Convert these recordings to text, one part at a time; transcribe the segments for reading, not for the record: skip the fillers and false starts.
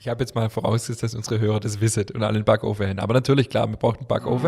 Ich habe jetzt mal vorausgesetzt, dass unsere Hörer das wissen und alle einen Backofen haben. Aber natürlich, klar, man braucht einen Backofen.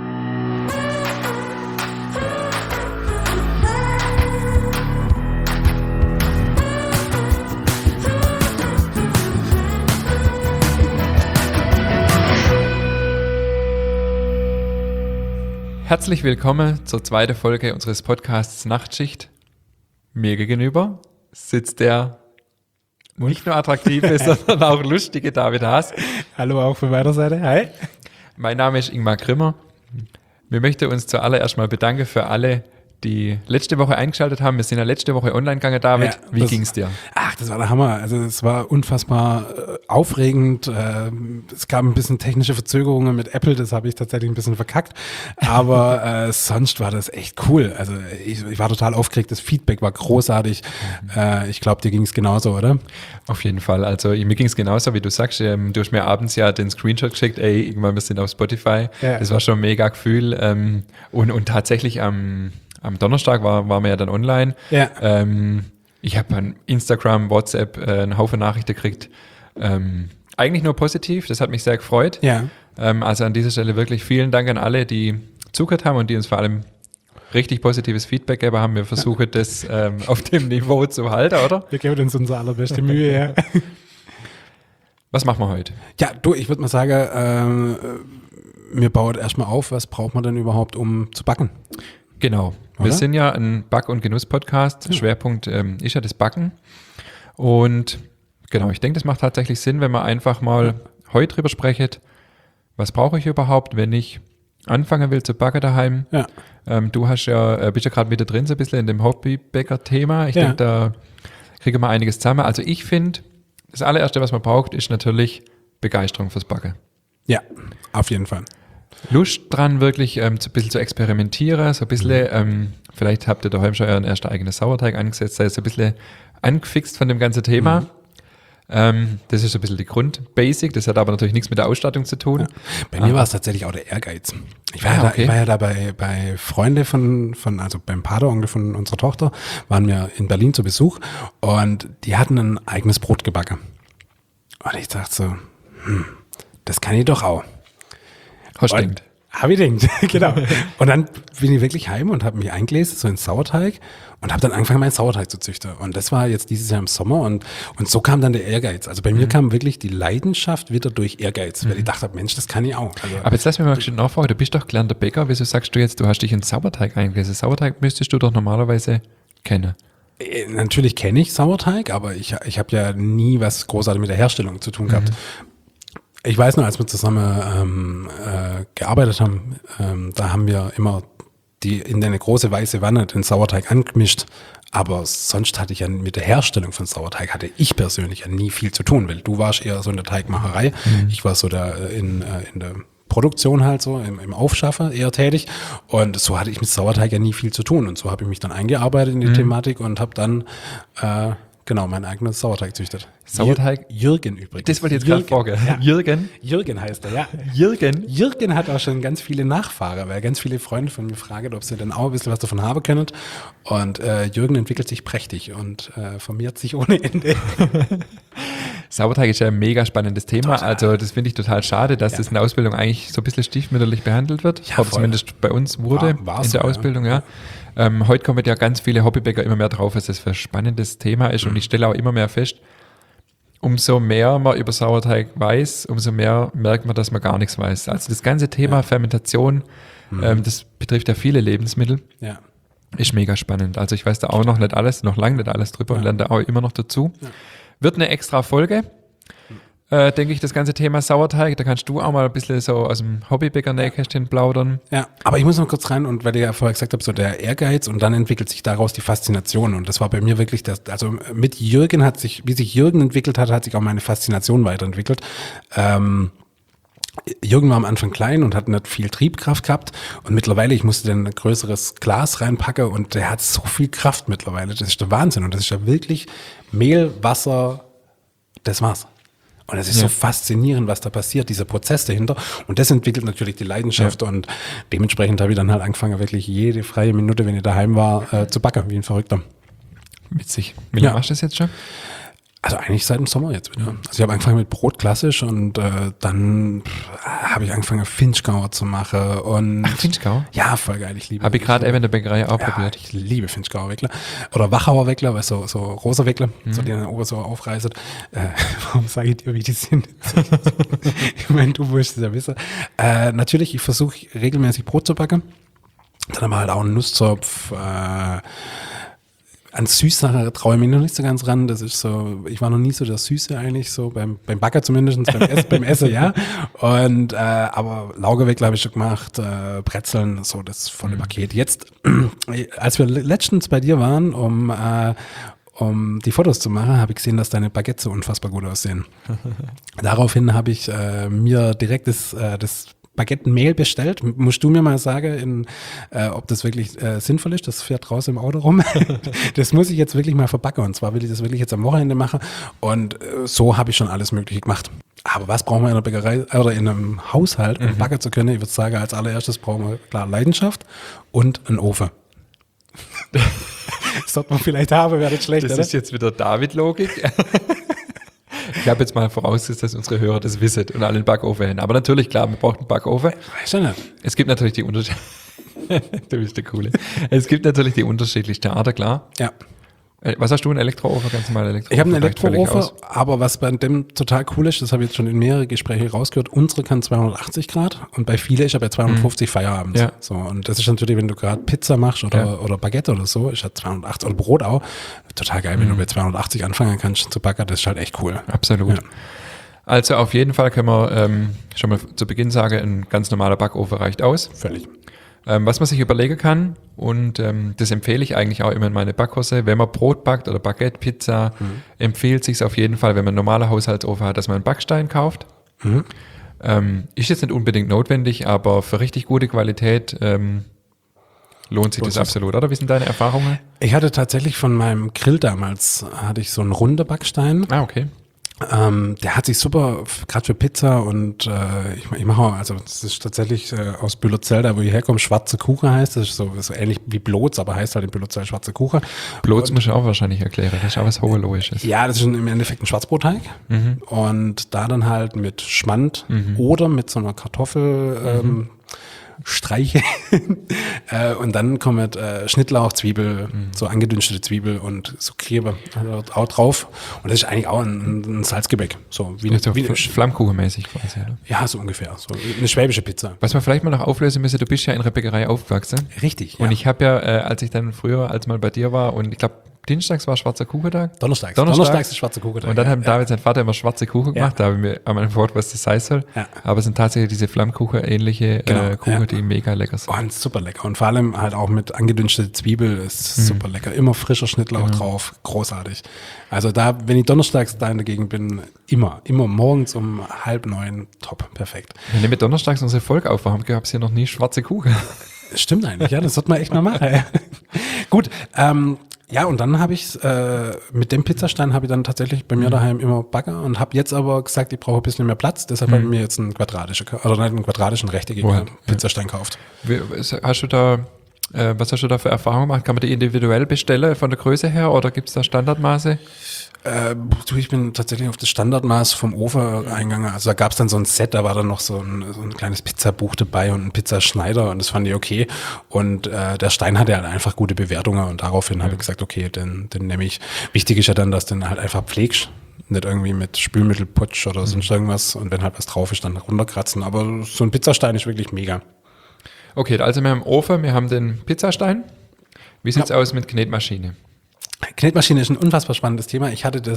Herzlich willkommen zur zweiten Folge unseres Podcasts Nachtschicht. Mir gegenüber sitzt der nicht nur attraktive, sondern auch lustige David Haas. Hallo auch von meiner Seite. Hi. Mein Name ist Ingmar Grimmer. Wir möchten uns zuallererst mal bedanken für alle, die letzte Woche eingeschaltet haben. Wir sind ja letzte Woche online gegangen, David. Ja, Wie ging's dir? Ach, das war der Hammer. Also es war unfassbar aufregend. Es gab ein bisschen technische Verzögerungen mit Apple, das habe ich tatsächlich ein bisschen verkackt. Aber sonst war das echt cool. Also ich war total aufgeregt. Das Feedback war großartig. Ich glaube, dir ging es genauso, oder? Auf jeden Fall. Also mir ging es genauso, wie du sagst. Du hast mir abends ja den Screenshot geschickt, irgendwann wir sind auf Spotify. Ja. Das war schon ein mega Gefühl. Und tatsächlich am Donnerstag waren wir ja dann online. Ja. Ich habe an Instagram, WhatsApp einen Haufen Nachrichten gekriegt. Eigentlich nur positiv, das hat mich sehr gefreut. Ja. Also an dieser Stelle wirklich vielen Dank an alle, die zugehört haben und die uns vor allem richtig positives Feedback gegeben haben. Wir versuchen das auf dem Niveau zu halten, oder? Wir geben uns unsere allerbeste Mühe, ja. Was machen wir heute? Ja, du, ich würde mal sagen, wir bauen erstmal auf, was braucht man denn überhaupt, um zu backen? Genau. Wir sind ja ein Back- und Genuss-Podcast. Schwerpunkt ist ja das Backen. Und genau, ich denke, das macht tatsächlich Sinn, wenn man einfach mal heute drüber sprechen, was brauche ich überhaupt, wenn ich anfangen will zu backen daheim. Ja. Du bist ja gerade wieder drin, so ein bisschen in dem Hobbybäcker-Thema. Ich denke, da kriegen wir einiges zusammen. Also ich finde, das allererste, was man braucht, ist natürlich Begeisterung fürs Backen. Ja, auf jeden Fall. Lust dran, wirklich ein bisschen zu experimentieren, so ein bisschen, vielleicht habt ihr daheim schon euren ersten eigenen Sauerteig angesetzt, seid so ein bisschen angefixt von dem ganzen Thema. Das ist so ein bisschen die Grundbasic, das hat aber natürlich nichts mit der Ausstattung zu tun. Ja. Bei mir war es tatsächlich auch der Ehrgeiz. Ich war ja da bei Freunden also beim Patenonkel von unserer Tochter, waren wir in Berlin zu Besuch und die hatten ein eigenes Brot gebacken. Und ich dachte so, das kann ich doch auch. Hast du denkt? Habe ich denkt, genau. Und dann bin ich wirklich heim und habe mich eingelesen, so in Sauerteig und habe dann angefangen, meinen Sauerteig zu züchten. Und das war jetzt dieses Jahr im Sommer und so kam dann der Ehrgeiz. Also bei mir kam wirklich die Leidenschaft wieder durch Ehrgeiz, weil ich dachte, Mensch, das kann ich auch. Also, aber jetzt lass mich mal schon nachfragen, du bist doch gelernter Bäcker, wieso sagst du jetzt, du hast dich in Sauerteig eingelesen? Sauerteig müsstest du doch normalerweise kennen. Natürlich kenne ich Sauerteig, aber ich habe ja nie was großartig mit der Herstellung zu tun gehabt. Ich weiß noch, als wir zusammen gearbeitet haben, da haben wir immer in eine große weiße Wanne den Sauerteig angemischt. Aber sonst hatte ich ja mit der Herstellung von Sauerteig, hatte ich persönlich ja nie viel zu tun, weil du warst eher so in der Teigmacherei. Ich war so da in der Produktion halt so, im Aufschaffen eher tätig. Und so hatte ich mit Sauerteig ja nie viel zu tun. Und so habe ich mich dann eingearbeitet in die Thematik und habe dann mein eigenes Sauerteig züchtet. Sauerteig? Jürgen übrigens. Das wollte ich jetzt gerade fragen. Ja. Jürgen? Jürgen heißt er, ja. Jürgen hat auch schon ganz viele Nachfahrer, weil ganz viele Freunde von mir fragen, ob sie denn auch ein bisschen was davon haben können. Und Jürgen entwickelt sich prächtig und vermehrt sich ohne Ende. Sauerteig ist ja ein mega spannendes Thema. Total. Also das finde ich total schade, dass das in der Ausbildung eigentlich so ein bisschen stiefmütterlich behandelt wird. Ja, oder zumindest bei uns wurde war's in der Ausbildung, ja. Heute kommen ja ganz viele Hobbybäcker immer mehr drauf, dass das für ein spannendes Thema ist. Und ich stelle auch immer mehr fest, umso mehr man über Sauerteig weiß, umso mehr merkt man, dass man gar nichts weiß. Also das ganze Thema Fermentation, das betrifft ja viele Lebensmittel, ist mega spannend. Also ich weiß da auch noch nicht alles, noch lange nicht alles drüber und lerne da auch immer noch dazu. Ja. Wird eine extra Folge, denke ich, das ganze Thema Sauerteig. Da kannst du auch mal ein bisschen so aus dem Hobbybäcker-Nähkästchen plaudern. Ja, aber ich muss noch kurz rein und weil ich ja vorher gesagt habe, so der Ehrgeiz und dann entwickelt sich daraus die Faszination und das war bei mir wirklich also mit Jürgen wie sich Jürgen entwickelt hat sich auch meine Faszination weiterentwickelt. Jürgen war am Anfang klein und hat nicht viel Triebkraft gehabt und mittlerweile, ich musste dann ein größeres Glas reinpacken und der hat so viel Kraft mittlerweile, das ist der Wahnsinn und das ist ja wirklich Mehl, Wasser, das war's. Und es ist so faszinierend, was da passiert, dieser Prozess dahinter. Und das entwickelt natürlich die Leidenschaft. Ja. Und dementsprechend habe ich dann halt angefangen, wirklich jede freie Minute, wenn ich daheim war, zu backen, wie ein Verrückter. Witzig. Wie lange machst du das jetzt schon? Also eigentlich seit dem Sommer jetzt wieder. Also ich habe angefangen mit Brot klassisch und dann habe ich angefangen Finchgauer zu machen. Und Finchgau? Ja, voll geil. Ich liebe. Habe ich gerade eben in der Bäckerei auch probiert. Ich liebe Finchgauer Weckler. Oder Wachauer Weckler, weißt du, so rosa Weckler, so die dann oben so aufreißt. Warum sage ich dir, wie die sind? Ich meine, du musst es ja wissen. Natürlich, ich versuche regelmäßig Brot zu backen. Dann haben wir halt auch einen Nusszopf, an Süßsache traue ich mich noch nicht so ganz ran. Das ist so, ich war noch nie so der Süße eigentlich, so beim Backer zumindest, beim Essen, ja. Und aber Laugeweckler habe ich schon gemacht, Brezeln, so das volle Paket. Jetzt, als wir letztens bei dir waren, um die Fotos zu machen, habe ich gesehen, dass deine Baguettes so unfassbar gut aussehen. Daraufhin habe ich mir direkt das Baguette-Mehl bestellt. Musst du mir mal sagen, ob das wirklich sinnvoll ist? Das fährt raus im Auto rum. Das muss ich jetzt wirklich mal verbacken. Und zwar will ich das wirklich jetzt am Wochenende machen. Und so habe ich schon alles Mögliche gemacht. Aber was brauchen wir in der Bäckerei oder in einem Haushalt, um backen zu können? Ich würde sagen, als allererstes brauchen wir klar Leidenschaft und einen Ofen. Das sollte man vielleicht haben, wäre nicht schlecht, Das oder? ist jetzt wieder David-Logik. Ich habe jetzt mal vorausgesetzt, dass unsere Hörer das wissen und alle einen Backofen haben. Aber natürlich, klar, man braucht einen Backofen. Weiß ich nicht. Es gibt natürlich die Unterschiede. Du bist der Coole. Es gibt natürlich die unterschiedlichsten Arten, klar. Ja. Was hast du, einen Elektroofen? Ganz normal Elektroofen? Ich habe einen Reicht völlig Elektroofen, aus. aber was bei dem total cool ist, das habe ich jetzt schon in mehrere Gespräche rausgehört, unsere kann 280 Grad und bei vielen ist ja bei 250 Feierabend. Ja. So, und das ist natürlich, wenn du gerade Pizza machst oder Baguette oder so, ist ja 280 oder Brot auch, total geil, wenn du bei 280 anfangen kannst zu backen, das ist halt echt cool. Absolut. Ja. Also auf jeden Fall können wir schon mal zu Beginn sagen, ein ganz normaler Backofen reicht aus. Völlig. Was man sich überlegen kann, und das empfehle ich eigentlich auch immer in meine Backkurse, wenn man Brot backt oder Baguette, Pizza, empfiehlt sich auf jeden Fall, wenn man einen normalen Haushaltsofen hat, dass man einen Backstein kauft. Ist jetzt nicht unbedingt notwendig, aber für richtig gute Qualität lohnt sich das absolut, oder? Wie sind deine Erfahrungen? Ich hatte tatsächlich von meinem Grill damals, hatte ich so einen runden Backstein. Ah, okay. Der hat sich super, gerade für Pizza und ich mache auch, also das ist tatsächlich aus Bühlerzell, da wo ich herkomme, schwarze Kuchen heißt, das ist so ähnlich wie Bloz, aber heißt halt in Bühlerzell schwarze Kuchen. Bloß muss ich auch wahrscheinlich erklären, das ist auch was Hoheloisches. Ja, das ist im Endeffekt ein Schwarzbrotteig und da dann halt mit Schmand oder mit so einer Kartoffel Streiche und dann kommt Schnittlauch, Zwiebel, so angedünstete Zwiebel und so Klebe auch drauf und das ist eigentlich auch ein Salzgebäck, so wie So eine Flammkuchenmäßig quasi, oder? ja, so ungefähr, so eine schwäbische Pizza. Was man vielleicht mal noch auflösen müsste, du bist ja in einer Bäckerei aufgewachsen. Richtig, Und ich habe ja, als ich dann früher, als mal bei dir war, und ich glaube, Dienstags war schwarzer Kuchentag. Donnerstags ist schwarze Kuchen. Und dann haben David, sein Vater, immer schwarze Kuchen gemacht. Da habe ich mir einmal gefragt, was das heißen soll. Ja. Aber es sind tatsächlich diese Flammkuchen-ähnliche Kuchen, die mega lecker sind. Und super lecker. Und vor allem halt auch mit angedünsteter Zwiebel ist super lecker. Immer frischer Schnittlauch drauf. Großartig. Also da, wenn ich donnerstags da in der Gegend bin, immer morgens um 8:30, top, perfekt. Wenn wir mit donnerstags unsere Folge aufwachen, gab es hier noch nie schwarze Kuchen. Stimmt eigentlich, ja, das sollte man echt mal machen. Gut, ja, und dann habe ich mit dem Pizzastein habe ich dann tatsächlich bei mir daheim immer Bagger und habe jetzt aber gesagt, ich brauche ein bisschen mehr Platz, deshalb habe ich mir jetzt einen quadratischen rechteckigen Pizzastein gekauft. Hast du da, was hast du da für Erfahrungen gemacht? Kann man die individuell bestellen von der Größe her oder gibt es da Standardmaße? Ich bin tatsächlich auf das Standardmaß vom Ofen eingegangen. Also da gab es dann so ein Set, da war dann noch so ein kleines Pizzabuch dabei und ein Pizzaschneider und das fand ich okay. Und der Stein hatte halt einfach gute Bewertungen und daraufhin habe ich gesagt, okay, den nehme ich. Wichtig ist ja dann, dass du den halt einfach pflegst. Nicht irgendwie mit Spülmittel putsch oder sonst irgendwas. Und wenn halt was drauf ist, dann runterkratzen. Aber so ein Pizzastein ist wirklich mega. Okay, also wir haben Ofen, wir haben den Pizzastein. Wie sieht's aus mit Knetmaschine? Knetmaschine ist ein unfassbar spannendes Thema. Ich hatte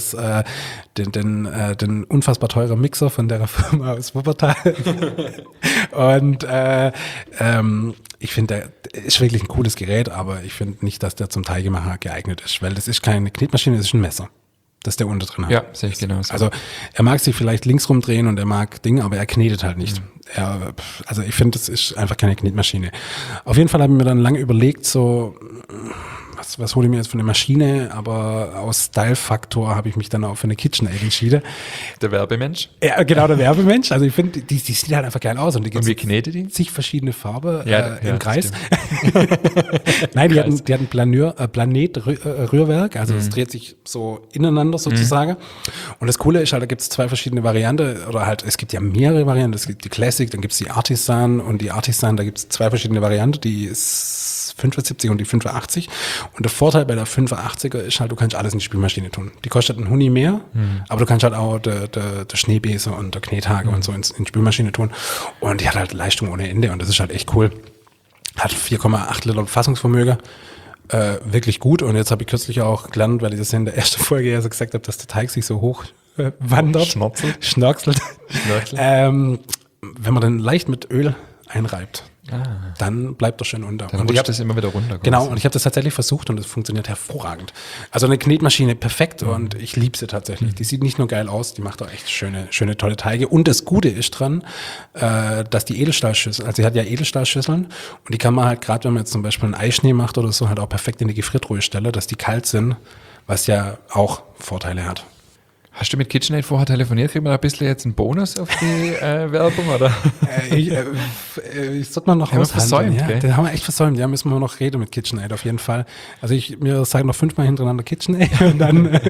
den unfassbar teuren Mixer von der Firma aus Wuppertal. Und ich finde, der ist wirklich ein cooles Gerät, aber ich finde nicht, dass der zum Teigemacher geeignet ist, weil das ist keine Knetmaschine, das ist ein Messer, das der unten drin hat. Ja, sehe ich genauso. Also er mag sich vielleicht links rumdrehen und er mag Dinge, aber er knetet halt nicht. Also ich finde, das ist einfach keine Knetmaschine. Auf jeden Fall habe ich mir dann lange überlegt, so was hole ich mir jetzt von der Maschine, aber aus Style-Faktor habe ich mich dann auch für eine KitchenAid entschieden. Der Werbemensch. Ja, genau, der Werbemensch. Also ich finde, die sieht halt einfach geil aus. Und wie knetet die? Zig verschiedene Farben im Kreis. Nein, die hatten Planet-Rührwerk, also es dreht sich so ineinander sozusagen. Und das Coole ist halt, da gibt es 2 verschiedene Varianten, oder halt, es gibt ja mehrere Varianten. Es gibt die Classic, dann gibt es die Artisan, und die Artisan, da gibt es 2 verschiedene Varianten, die ist 75 und die 85. Und der Vorteil bei der 85er ist halt, du kannst alles in die Spülmaschine tun. Die kostet einen Huni mehr, aber du kannst halt auch der Schneebesen und der Knethage und so in die Spülmaschine tun. Und die hat halt Leistung ohne Ende und das ist halt echt cool. Hat 4,8 Liter Fassungsvermögen. Wirklich gut. Und jetzt habe ich kürzlich auch gelernt, weil ich das in der ersten Folge ja so gesagt habe, dass der Teig sich so hoch wandert. Schnorchelt. Wenn man dann leicht mit Öl einreibt, dann bleibt er schön unter. Dann rutscht das immer wieder runter. Genau, und ich habe das tatsächlich versucht und es funktioniert hervorragend. Also eine Knetmaschine perfekt und ich liebe sie tatsächlich. Die sieht nicht nur geil aus, die macht auch echt schöne, tolle Teige. Und das Gute ist dran, dass die Edelstahlschüssel, also sie hat ja Edelstahlschüsseln und die kann man halt, gerade wenn man jetzt zum Beispiel einen Eischnee macht oder so, halt auch perfekt in die Gefriertruhe stellen, dass die kalt sind, was ja auch Vorteile hat. Hast du mit KitchenAid vorher telefoniert? Kriegen wir da ein bisschen jetzt einen Bonus auf die Werbung, oder? Ich sollte mal noch aushandeln. Ja, den haben wir echt versäumt. Ja, müssen wir noch reden mit KitchenAid auf jeden Fall. Also mir sagen noch 5-mal hintereinander KitchenAid und dann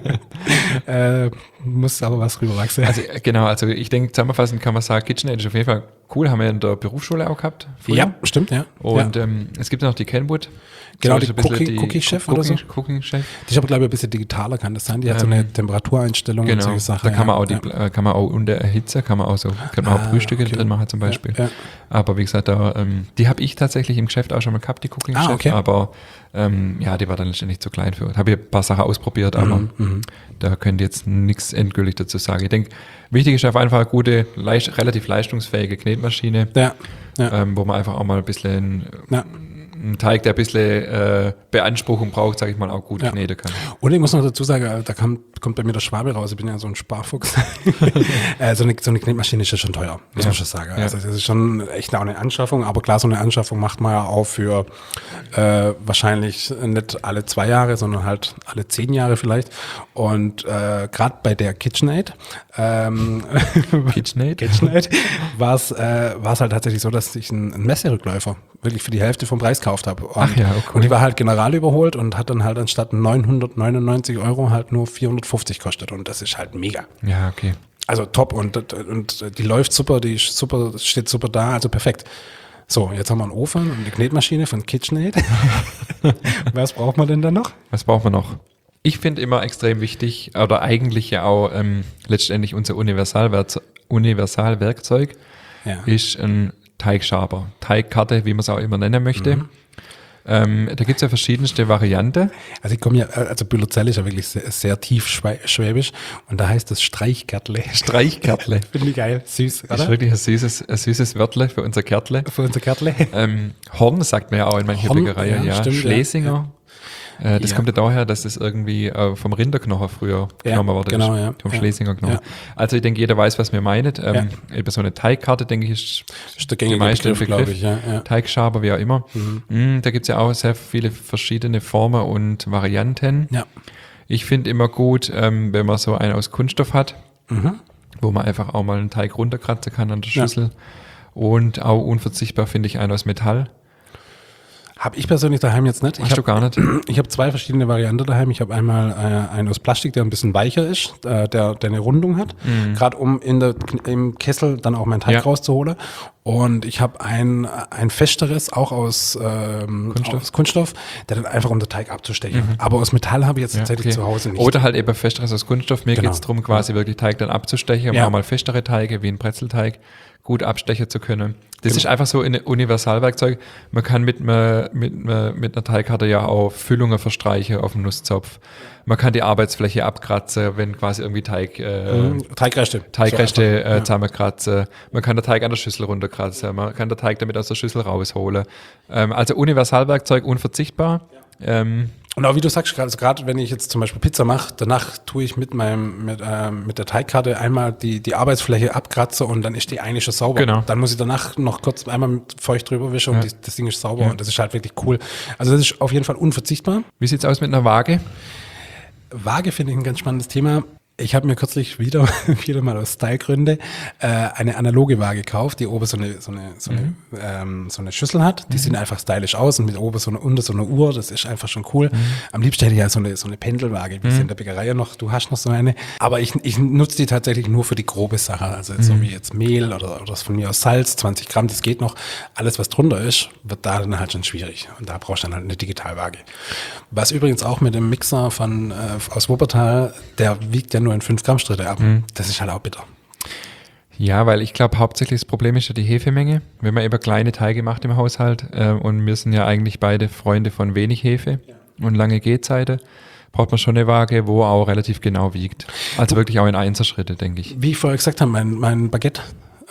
muss aber was rüberwachsen. Also genau, also ich denke, zusammenfassend kann man sagen, KitchenAid ist auf jeden Fall cool. Haben wir in der Berufsschule auch gehabt. Früher. Ja, stimmt, ja. Und es gibt noch die Kenwood. Genau, die Cookie-Chef oder so. Cooking-Chef. Die ist aber, glaube ich, ein bisschen digitaler, kann das sein? Die hat so eine Temperatureinstellung und solche Sachen. Da kann man auch kann man auch unter Hitze, kann man auch Brühstücke drin machen zum Beispiel. Ja. Aber wie gesagt, die habe ich tatsächlich im Geschäft auch schon mal gehabt, die Cooking-Chef, aber die war dann letztendlich zu klein für. Habe ich ein paar Sachen ausprobiert, aber da könnt ihr jetzt nichts endgültig dazu sagen. Ich denke, wichtig ist einfach eine gute, relativ leistungsfähige Knetmaschine, wo man einfach auch mal ein bisschen ein Teig, der ein bisschen Beanspruchung braucht, sage ich mal, auch gut kneten kann. Und ich muss noch dazu sagen, da kommt bei mir der Schwabe raus, ich bin ja so ein Sparfuchs. So eine Knetmaschine ist ja schon teuer, muss man schon sagen. Ja. Also das ist schon echt auch eine Anschaffung, aber klar, so eine Anschaffung macht man ja auch für wahrscheinlich nicht alle 2 Jahre, sondern halt alle 10 Jahre vielleicht. Und gerade bei der KitchenAid war es halt tatsächlich so, dass ich einen Messerückläufer wirklich für die Hälfte vom Preis gekauft habe. Und die war halt general überholt und hat dann halt anstatt 999 € halt nur 450 kostet. Und das ist halt mega. Ja, okay. Also top und die läuft super, die ist super, steht super da, also perfekt. So, jetzt haben wir einen Ofen und eine Knetmaschine von KitchenAid. Was braucht man denn da noch? Was braucht man noch? Ich finde immer extrem wichtig, oder eigentlich ja auch letztendlich unser Universalwerkzeug ist ein Teigschaber, Teigkarte, wie man es auch immer nennen möchte. Da gibt es ja verschiedenste Varianten. Also Bülozell ist ja wirklich sehr, sehr tief schwäbisch und da heißt das Streichkärtle. Streichkärtle. Finde ich geil, süß, oder? Das ist wirklich ein süßes Wörtle für unser Kärtle. Horn sagt man ja auch in manchen Bäckereien, ja. Stimmt, Schlesinger. Ja. Das kommt ja daher, dass das irgendwie vom Rinderknochen früher genommen wurde. Genau, ja. Vom Schlesinger Knochen. Ja. Also ich denke, jeder weiß, was wir meinen. Über so eine Teigkarte, denke ich, ist der gängige Begriff, glaube ich. Ja. Teigschaber, wie auch immer. Da gibt es ja auch sehr viele verschiedene Formen und Varianten. Ja. Ich finde immer gut, wenn man so einen aus Kunststoff hat, wo man einfach auch mal einen Teig runterkratzen kann an der Schüssel. Ja. Und auch unverzichtbar finde ich einen aus Metall. Habe ich persönlich daheim jetzt nicht. Hast du gar nicht? Ich habe 2 verschiedene Varianten daheim. Ich habe einmal einen aus Plastik, der ein bisschen weicher ist, der eine Rundung hat, gerade um im Kessel dann auch meinen Teig rauszuholen. Und ich habe ein festeres, auch aus Kunststoff, der dann einfach um den Teig abzustechen. Aber aus Metall habe ich jetzt tatsächlich zu Hause nicht. Oder halt eben festeres aus Kunststoff. Mir geht es darum, quasi wirklich Teig dann abzustechen, um auch mal festere Teige wie ein Brezelteig gut abstechen zu können. Das ist einfach so ein Universalwerkzeug. Man kann mit einer Teigkarte ja auch Füllungen verstreichen auf dem Nusszopf. Man kann die Arbeitsfläche abkratzen, wenn quasi irgendwie Teigreste zusammenkratzen. Man kann den Teig an der Schüssel runterkratzen. Man kann den Teig damit aus der Schüssel rausholen. Also Universalwerkzeug unverzichtbar. Und auch wie du sagst, gerade wenn ich jetzt zum Beispiel Pizza mache, danach tue ich mit der Teigkarte einmal die Arbeitsfläche abkratze und dann ist die eigentlich schon sauber. Genau. Dann muss ich danach noch kurz einmal mit feucht drüber wischen und das Ding ist sauber und das ist halt wirklich cool. Also das ist auf jeden Fall unverzichtbar. Wie sieht's aus mit einer Waage? Waage finde ich ein ganz spannendes Thema. Ich habe mir kürzlich wieder mal aus Stylegründe eine analoge Waage gekauft, die oben so eine Schüssel hat. Die sieht einfach stylisch aus und mit oben unter so eine Uhr. Das ist einfach schon cool. Am liebsten hätte ich ja so eine Pendelwaage, wie es in der Bäckerei ja noch. Du hast noch so eine. Aber ich nutze die tatsächlich nur für die grobe Sache. Also so wie jetzt Mehl oder von mir aus Salz, 20 Gramm, das geht noch. Alles, was drunter ist, wird da dann halt schon schwierig. Und da brauchst du dann halt eine Digitalwaage. Was übrigens auch mit dem Mixer aus Wuppertal, der wiegt ja nur in 5 Gramm Schritte ab. Das ist halt auch bitter. Ja, weil ich glaube, hauptsächlich das Problem ist ja die Hefemenge. Wenn man eben kleine Teige macht im Haushalt und wir sind ja eigentlich beide Freunde von wenig Hefe und lange Gehzeiten, braucht man schon eine Waage, wo auch relativ genau wiegt. Also wirklich auch in Einzelschritte, denke ich. Wie ich vorher gesagt habe, mein Baguette,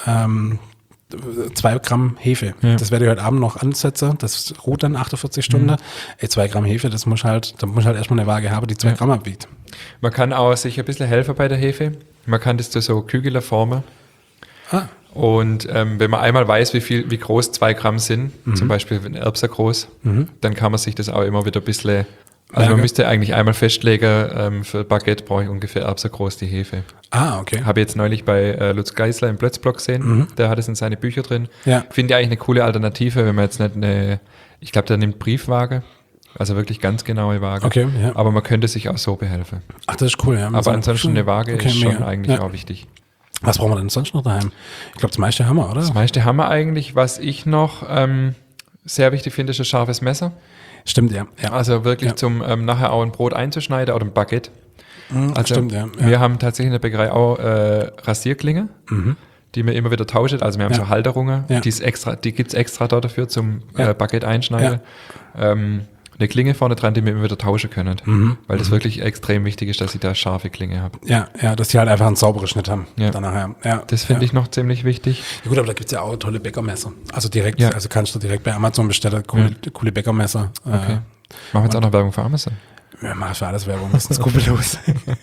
2 Gramm Hefe. Ja. Das werde ich heute Abend noch ansetzen. Das ruht dann 48 Stunden. 2 Gramm Hefe, da muss halt erstmal eine Waage haben, die 2 Gramm abwiegt. Man kann auch sich ein bisschen helfen bei der Hefe. Man kann das zu so Kügeler formen. Und wenn man einmal weiß, wie groß 2 Gramm sind, zum Beispiel ein Erbser groß, dann kann man sich das auch immer wieder ein bisschen. Also man müsste eigentlich einmal festlegen, für Baguette brauche ich ungefähr Erbser groß die Hefe. Okay. Habe jetzt neulich bei Lutz Geisler im Plötzblock gesehen, der hat es in seine Bücher drin. Ja. Finde ich eigentlich eine coole Alternative, wenn man jetzt nicht ich glaube, der nimmt Briefwaage, also wirklich ganz genaue Waage. Okay, ja. Aber man könnte sich auch so behelfen. Ach, das ist cool, ja. Aber ansonsten eine Waage ist schon eigentlich auch wichtig. Was brauchen wir denn sonst noch daheim? Ich glaube, das meiste haben wir, oder? Das meiste haben wir eigentlich. Was ich noch sehr wichtig finde, ist ein scharfes Messer. Stimmt, ja. Also wirklich zum nachher auch ein Brot einzuschneiden oder ein Baguette. Also stimmt, ja. Wir haben tatsächlich in der Bäckerei auch Rasierklinge, die wir immer wieder tauschen. Also wir haben so Halterungen, die gibt es extra dafür zum Baguette einschneiden. Eine Klinge vorne dran, die wir immer wieder tauschen können. Weil das wirklich extrem wichtig ist, dass ich da scharfe Klinge habe. Ja, dass die halt einfach einen sauberen Schnitt haben. Ja. Danach, ja. Das finde ich noch ziemlich wichtig. Ja gut, aber da gibt es ja auch tolle Bäckermesser. Also direkt, also kannst du direkt bei Amazon bestellen, coole Bäckermesser. Okay. Machen wir jetzt auch noch Werbung für Amazon? Ja, mach für alles Werbung, das ist skrupellos.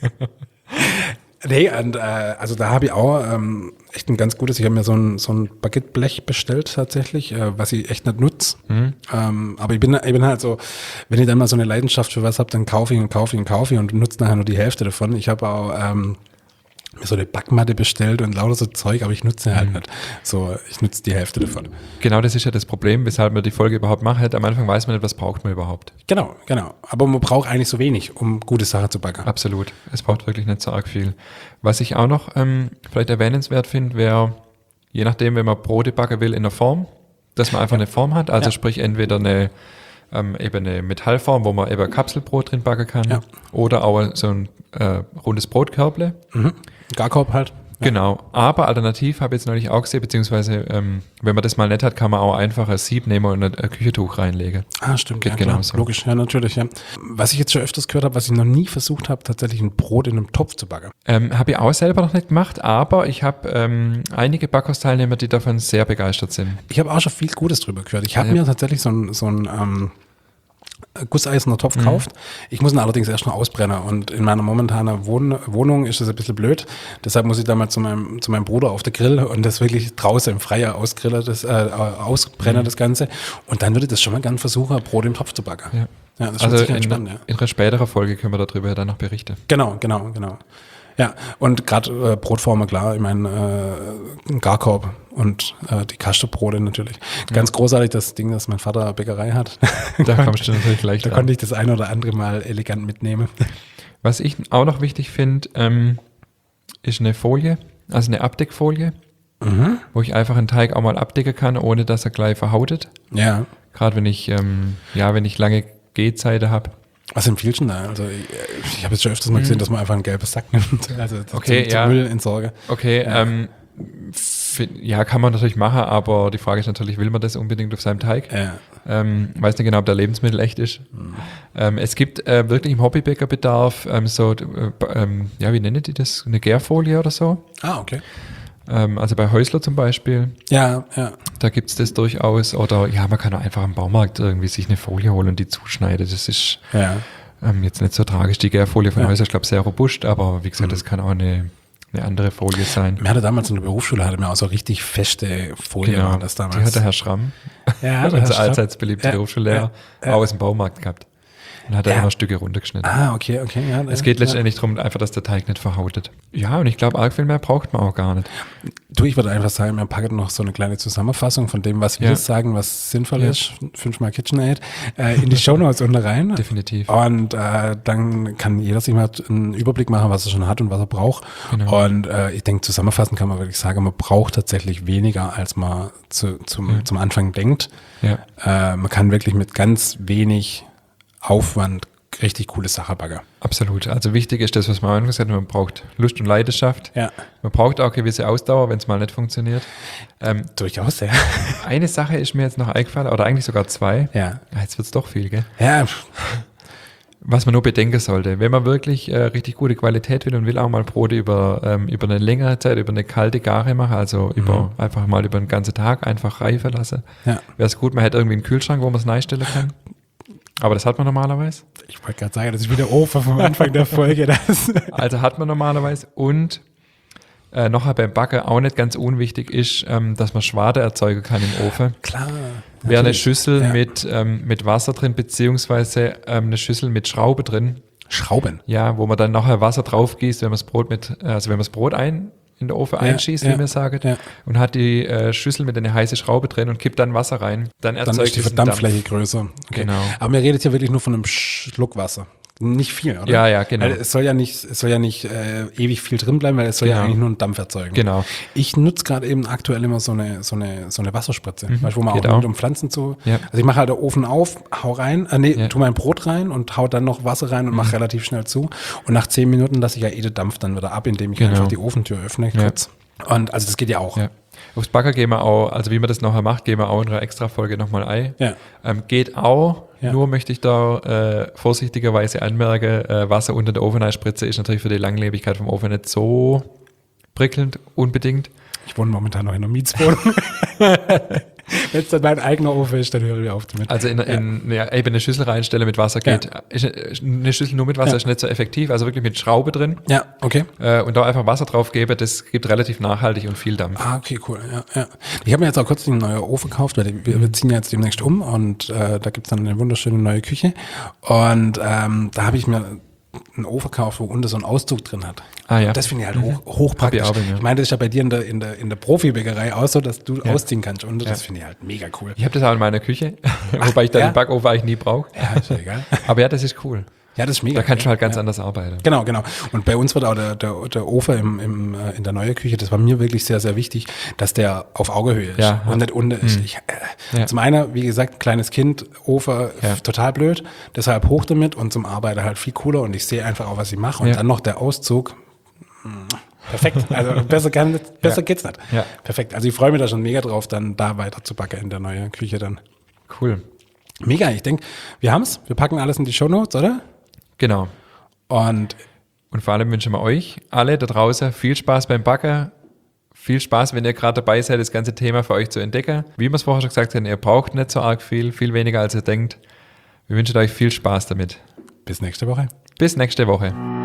Nee, und also da habe ich auch echt ein ganz gutes, ich habe mir so ein Baguetteblech bestellt tatsächlich, was ich echt nicht nutze. Aber ich bin halt so, wenn ich dann mal so eine Leidenschaft für was habe, dann kaufe ich und nutze nachher nur die Hälfte davon. Ich habe auch mir so eine Backmatte bestellt und lauter so Zeug, aber ich nutze halt nicht. So, ich nutze die Hälfte davon. Genau, das ist ja das Problem, weshalb man die Folge überhaupt macht. Am Anfang weiß man nicht, was braucht man überhaupt. Genau. Aber man braucht eigentlich so wenig, um gute Sachen zu backen. Absolut. Es braucht wirklich nicht so arg viel. Was ich auch noch vielleicht erwähnenswert finde, wäre, je nachdem, wenn man Brote backen will in einer Form, dass man einfach eine Form hat. Also sprich entweder eine Metallform, wo man eben Kapselbrot drin backen kann, oder auch so ein rundes Brotkörble. Garkorb halt. Ja. Genau, aber alternativ habe ich jetzt neulich auch gesehen, beziehungsweise wenn man das mal nicht hat, kann man auch einfach ein Sieb nehmen und ein Küchentuch reinlegen. Stimmt, geht genauso. Logisch, ja, natürlich, ja. Was ich jetzt schon öfters gehört habe, was ich noch nie versucht habe, tatsächlich ein Brot in einem Topf zu backen. Habe ich auch selber noch nicht gemacht, aber ich habe einige Backkursteilnehmer, die davon sehr begeistert sind. Ich habe auch schon viel Gutes drüber gehört. Ich habe mir tatsächlich so ein gusseiserner Topf gekauft. Ich muss ihn allerdings erst noch ausbrennen und in meiner momentanen Wohnung ist das ein bisschen blöd. Deshalb muss ich da mal zu meinem Bruder auf der Grill und das wirklich draußen im Freier ausbrennen, das Ganze. Und dann würde ich das schon mal gerne versuchen, Brot im Topf zu backen. Ja, das ist also sicher spannend. In einer späteren Folge können wir darüber dann noch berichten. Genau. Ja, und gerade Brotformen, klar, ich meine, Garkorb und die Kastenbrote natürlich. Ganz großartig das Ding, dass mein Vater eine Bäckerei hat. Da kommst du natürlich gleich Da konnte ich das eine oder andere mal elegant mitnehmen. Was ich auch noch wichtig finde, ist eine Folie, also eine Abdeckfolie, wo ich einfach einen Teig auch mal abdecken kann, ohne dass er gleich verhautet. Ja. Gerade wenn ich lange Gehzeiten habe. Was empfiehlst du da? Also ich habe jetzt schon öfters mal gesehen, dass man einfach ein gelbes Sack nimmt. Also zum Müllentsorger. Okay, kann man natürlich machen, aber die Frage ist natürlich, will man das unbedingt auf seinem Teig? Ja. Weiß nicht genau, ob der Lebensmittel echt ist. Es gibt wirklich im Hobbybäckerbedarf wie nennen die das? Eine Gärfolie oder so? Okay. Also bei Häusler zum Beispiel. Ja. Da gibt es das durchaus. Oder ja, man kann auch einfach im Baumarkt irgendwie sich eine Folie holen und die zuschneiden. Das ist jetzt nicht so tragisch. Die Gärfolie von Häusler, ich glaube, sehr robust, aber wie gesagt, das kann auch eine andere Folie sein. Wir hatten damals in der Berufsschule auch so richtig feste Folie. Genau, das damals. die hat der Herr Schramm, unser allseits beliebter Berufsschullehrer, auch aus dem Baumarkt gehabt. Und hat er immer Stücke runtergeschnitten. Okay. Ja, es geht letztendlich darum, einfach, dass der Teig nicht verhautet. Ja, und ich glaube, arg viel mehr braucht man auch gar nicht. Du, ich würde einfach sagen, wir packen noch so eine kleine Zusammenfassung von dem, was wir sagen, was sinnvoll ist, 5-mal KitchenAid, in die Shownotes unten rein. Definitiv. Und dann kann jeder sich mal einen Überblick machen, was er schon hat und was er braucht. Genau. Und ich denke, zusammenfassend kann man wirklich sagen, man braucht tatsächlich weniger, als man zum Anfang denkt. Ja. Man kann wirklich mit ganz wenig Aufwand richtig coole Sache backen. Absolut. Also wichtig ist das, was man am Anfang gesagt hat, man braucht Lust und Leidenschaft. Ja. Man braucht auch gewisse Ausdauer, wenn es mal nicht funktioniert. Durchaus, ja. Eine Sache ist mir jetzt noch eingefallen, oder eigentlich sogar zwei. Ja. Jetzt wird es doch viel, gell? Ja. Was man nur bedenken sollte, wenn man wirklich richtig gute Qualität will und will auch mal Brote über eine längere Zeit, über eine kalte Gare machen, also einfach mal über einen ganzen Tag einfach reifen lassen, wäre es gut, man hätte irgendwie einen Kühlschrank, wo man es reinstellen kann. Aber das hat man normalerweise. Ich wollte gerade sagen, das ist wieder Ofen vom Anfang der Folge. Also hat man normalerweise. Und noch beim Backen auch nicht ganz unwichtig ist, dass man Schwade erzeugen kann im Ofen. Klar. Wäre eine Schüssel mit Wasser drin, beziehungsweise eine Schüssel mit Schraube drin. Schrauben? Ja, wo man dann nachher Wasser drauf gießt, wenn man das Brot in den Ofen einschießt, wie man sagt, und hat die Schüssel mit einer heißen Schraube drin und kippt dann Wasser rein. Dann erzeugt ist die Verdampffläche größer. Okay. Genau. Aber mir redet ja wirklich nur von einem Schluck Wasser. Nicht viel, oder? Ja, genau. Weil es soll ja nicht ewig viel drin bleiben, weil es soll ja eigentlich nur einen Dampf erzeugen. Genau. Ich nutze gerade eben aktuell immer so eine Wasserspritze, weißt, wo man auch nimmt, um Pflanzen zu. Ja. Also ich mache halt den Ofen auf, hau rein, tu mein Brot rein und hau dann noch Wasser rein und mache relativ schnell zu. Und nach 10 Minuten lasse ich ja den Dampf dann wieder ab, indem ich einfach die Ofentür öffne kurz. Und also das geht ja auch. Ja. Aufs Backer gehen wir auch, also wie man das nachher macht, gehen wir auch in einer Extra-Folge nochmal ein. Ja. Geht auch, nur möchte ich da vorsichtigerweise anmerken, Wasser unter der Ofenspritze ist natürlich für die Langlebigkeit vom Ofen nicht so prickelnd unbedingt. Ich wohne momentan noch in einer Mietswohnung. Wenn es dann mein eigener Ofen ist, dann höre ich auf damit. Also eben eine Schüssel reinstellen mit Wasser geht. Ja. Eine Schüssel nur mit Wasser ist nicht so effektiv, also wirklich mit Schraube drin. Ja, okay. Und da einfach Wasser drauf gebe, das gibt relativ nachhaltig und viel Dampf. Okay, cool. Ja. Ich habe mir jetzt auch kurz einen neuen Ofen gekauft, weil wir ziehen ja jetzt demnächst um und da gibt es dann eine wunderschöne neue Küche. Und da habe ich mir einen Ofen gekauft, wo unten so einen Auszug drin hat. Ja. Und das finde ich halt hochpraktisch. Ich meine, das ist ja bei dir in der Profibäckerei auch so, dass du ausziehen kannst. Und das finde ich halt mega cool. Ich habe das auch in meiner Küche, wobei ich da den Backofen eigentlich nie brauche. Ja, ist ja egal. Aber ja, das ist cool. Ja, das ist mega. Da kannst du halt ganz anders arbeiten. Genau. Und bei uns wird auch der Ofen in der neuen Küche, das war mir wirklich sehr, sehr wichtig, dass der auf Augenhöhe ist und nicht unten ist. Zum einen, wie gesagt, kleines Kind, Ofen, total blöd, deshalb hoch damit und zum Arbeiten halt viel cooler und ich sehe einfach auch, was ich mache. Und dann noch der Auszug. Perfekt. Also besser geht's nicht. Ja. Perfekt. Also ich freue mich da schon mega drauf, dann da weiter zu backen in der neuen Küche dann. Cool. Mega. Ich denke, wir haben's. Wir packen alles in die Shownotes, oder? Genau. Und vor allem wünschen wir euch alle da draußen viel Spaß beim Backen. Viel Spaß, wenn ihr gerade dabei seid, das ganze Thema für euch zu entdecken. Wie wir es vorher schon gesagt haben, ihr braucht nicht so arg viel weniger als ihr denkt. Wir wünschen euch viel Spaß damit. Bis nächste Woche. Bis nächste Woche.